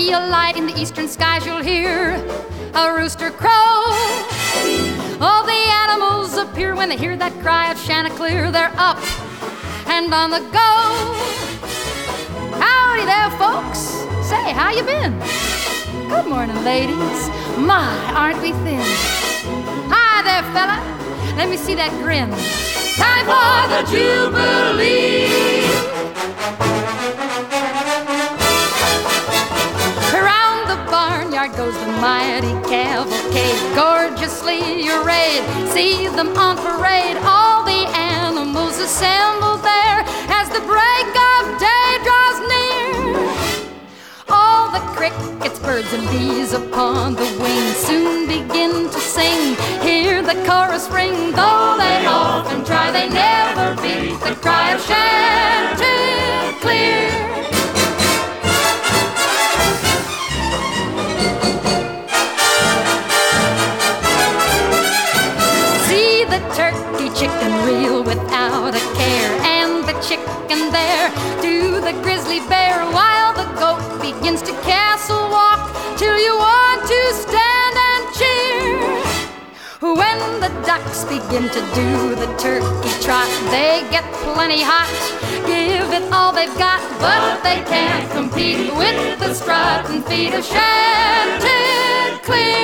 see a light in the eastern skies, you'll hear a rooster crow. All the animals appear when they hear that cry of Chanticleer. They're up and on the go. Howdy there, folks. Say, how you been? Good morning, ladies. My, aren't we thin? Hi there, fella. Let me see that grin. Time for the Jubilee. Around the barnyard goes the mighty cavalcade, gorgeously arrayed. See them on parade. All the animals assembled there as the break of day draws near. All the crickets, birds, and bees upon the wing soon begin to sing. Hear the chorus ring. Though they often try, they never beat the cry of Chanticleer. See the turkey chicken reel without a care, and the chicken there do the grizzly bear, while the goat begins to castle walk till you want to stand and cheer. When the ducks begin to do the turkey trot, they get plenty hot, give it all they've got, but they can't compete with the strut and feet of Chanticleer.